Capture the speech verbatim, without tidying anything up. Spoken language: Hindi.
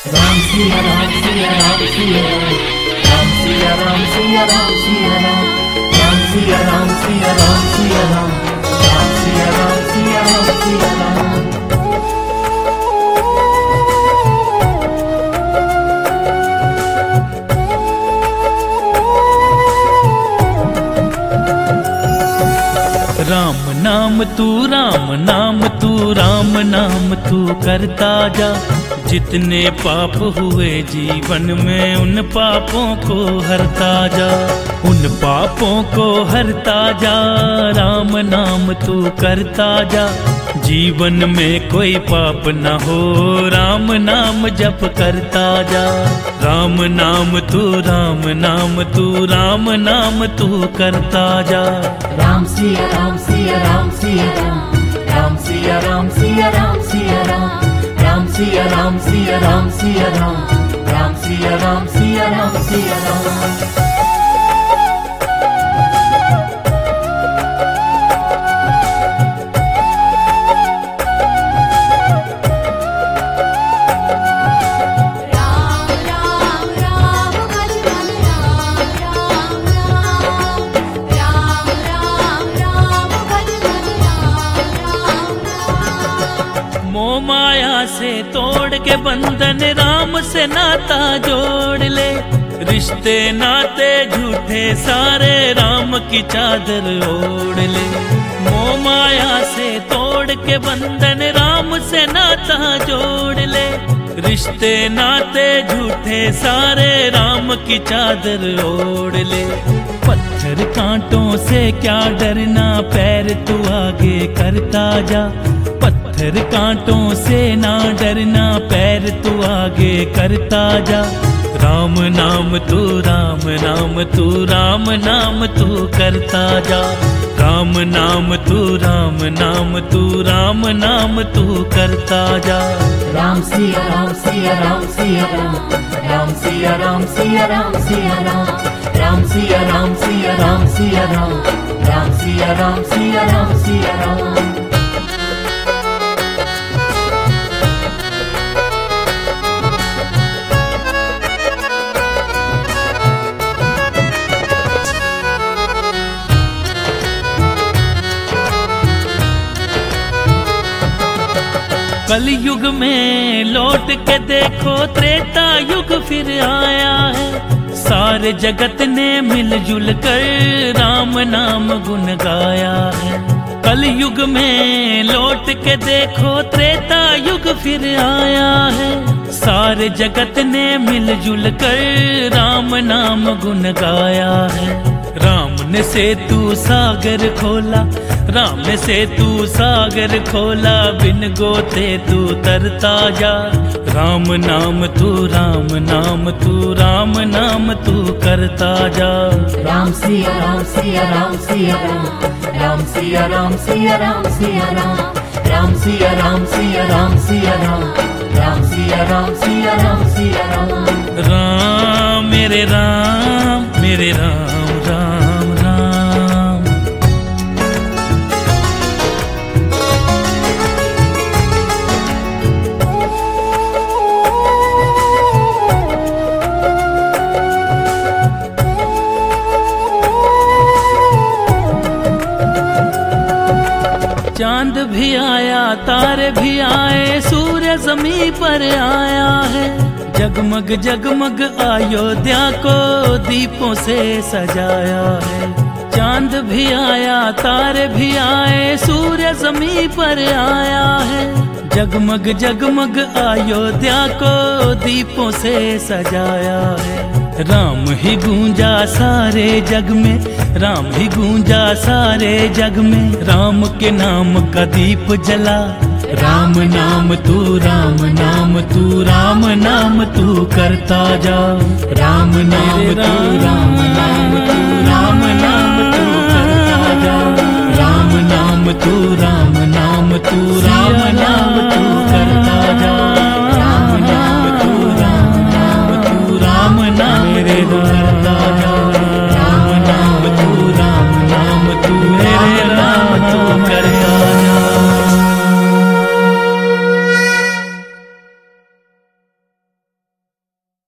Ram Siya Ram Siya Ram Siya Ram Siya Ram Siya Ram Siya Ram Ram Siya Ram Siya Ram Siya Ram Ram Siya Ram Siya Ram Siya Ram। Ram नाम तू राम नाम तू राम नाम तू करता जा। जितने पाप हुए जीवन में उन पापों को हरता जा, उन पापों को हरता जा। राम नाम तू करता जा, जीवन में कोई पाप न हो। राम नाम जप करता जा। राम नाम तू राम नाम तू राम नाम तू करता जा। राम सिया राम सिया राम सिया राम राम सिया राम सिया राम सिया राम राम सिया राम सिया राम सिया राम राम सिया राम सिया राम सिया राम। माया से तोड़ के बंधन राम से नाता जोड़ ले। रिश्ते नाते झूठे सारे राम की चादर ओढ़ ले। मोह माया से तोड़ के बंधन राम से नाता जोड़ ले। रिश्ते नाते झूठे सारे राम की चादर ओढ़ ले। पत्थर कांटों से क्या डरना, पैर तू आगे करता जा। पत्थर कांटों से ना डरना, पैर तू आगे करता जा। राम नाम तू राम नाम तू राम नाम तू करता जा। राम नाम तू राम नाम तू राम नाम तू करता जा। राम सिया राम सिया राम सिया राम राम सिया राम सिया राम सिया राम राम सिया राम सिया राम सिया राम राम सिया राम सिया राम सिया राम। कलयुग में लौट के देखो, त्रेता युग फिर आया है। सारे जगत ने मिलजुल कर राम नाम गुण गाया है। कलयुग में लौट के देखो, त्रेता युग फिर आया है। सारे जगत ने मिलजुल कर राम नाम गुण गाया है। राम ने सेतु सागर खोला, राम ने सेतु सागर खोला। बिन गोते तू तरता जा। राम नाम तू राम नाम तू राम नाम तू करता जा। राम सिया राम सिया राम सिया राम राम सिया राम सिया राम सिया राम राम सिया राम सिया राम सिया राम राम सिया राम सिया राम सिया राम। राम मेरे राम मेरे राम राम राम। चांद भी आया, तारे भी आए, सूर्य ज़मीं पर आया है। जगमग जगमग अयोध्या को दीपों से सजाया है। चांद भी आया, तारे भी आए, सूर्य ज़मीं पर आया है। जगमग जगमग अयोध्या को दीपों से सजाया है। राम ही गूंजा सारे जग में, राम ही गूंजा सारे जग में। राम के नाम का दीप जला। राम नाम तू राम नाम तू राम नाम तू करता जा। राम नाम तू राम नाम तू राम नाम तू करता जा। राम नाम तू राम नाम तू